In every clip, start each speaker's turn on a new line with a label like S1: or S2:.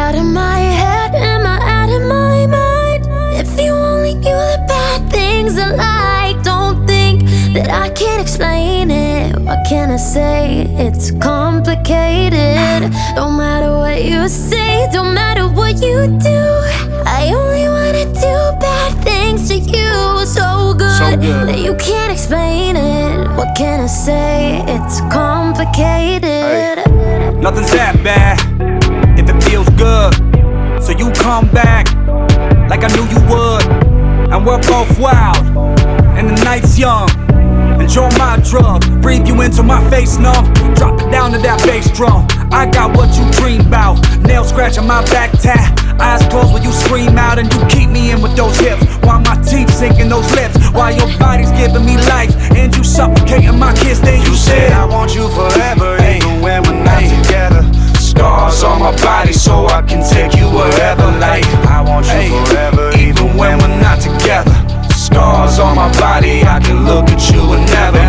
S1: out of my head? Am I out of my mind? If you only knew the bad things I like. Don't think that I can't explain it. What can I say? It's complicated. Don't matter what you say, don't matter what you do, I only wanna do bad things to you. So good that you can't explain it. What can I say? It's complicated.
S2: Nothing's that bad if it feels good. So you come back like I knew you would. And we're both wild and the night's young. Enjoy my drug, breathe you into my face numb. Drop it down to that bass drum. I got what you dream about. Nail scratching my back tat. Eyes closed when you scream out, and you keep me in with those hips, while my teeth sink in those lips, while your body's giving me life and you suffocating my kiss. Then you said
S3: I want you forever, even when we're not together. Scars on my body so I can take you wherever. Like I want you forever, even when we're not together. Scars on my body, I can look at you and never.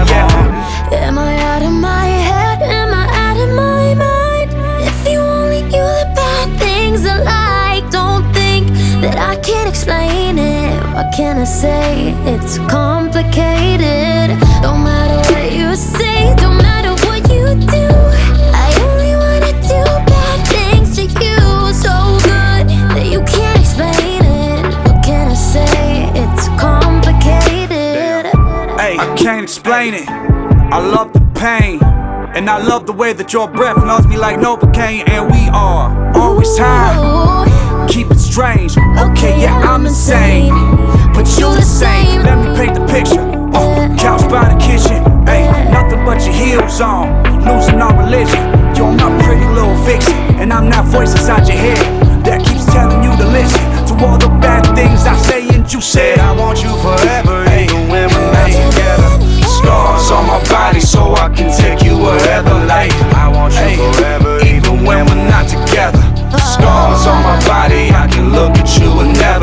S1: Am I out of my head? Am I out of my mind? If you only knew the bad things I like. Don't think that I can't explain it. What can I say? It's complicated. Don't matter what you say, don't matter what you do, I only wanna do bad things to you. So good that you can't explain it. What can I say? It's complicated.
S2: I can't explain it. I love the pain, and I love the way that your breath knows me like Novocaine. And we are always high, keep it strange. Okay, yeah, I'm insane, but you the same. Let me paint the picture. Couch by the kitchen, nothing but your heels on, losing our religion. You're my pretty little fiction, and I'm that voice inside your head that keeps telling you to listen to all the bad things I say. And you said
S3: I want you forever, even when we're not together. Scars on my body so I can take you wherever. Like I want you forever, even when we're not together. Scars on my body, I can look at you and never.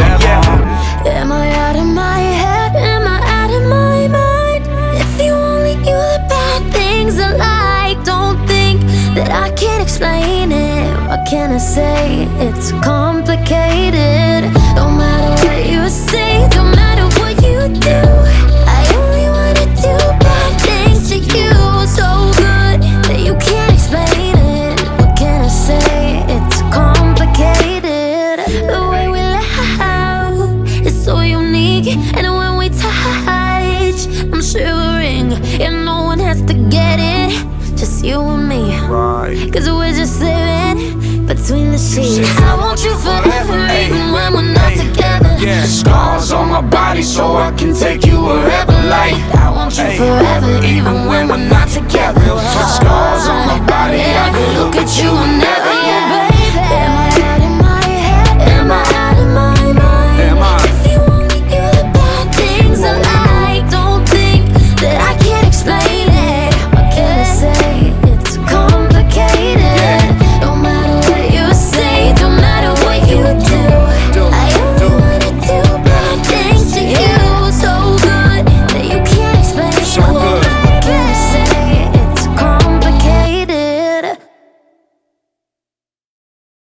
S1: Am I out of my head? Am I out of my mind? If you only knew the bad things I like. Don't think that I can't explain it. What can I say? It's complicated. Don't matter what you say, don't matter what you do, I only wanna do bad things to you. So good that you can't explain it. What can I say? It's complicated. The way we laugh is so unique, and when we touch, I'm shivering, and no one has to get it, just you and me. Cause we're just living between the sheets. I want you forever, even when we're not together.
S3: Scars on my body so I can take you wherever. Like
S1: I want you forever, even when we're not together.
S3: Scars on my body, I can look at you and never.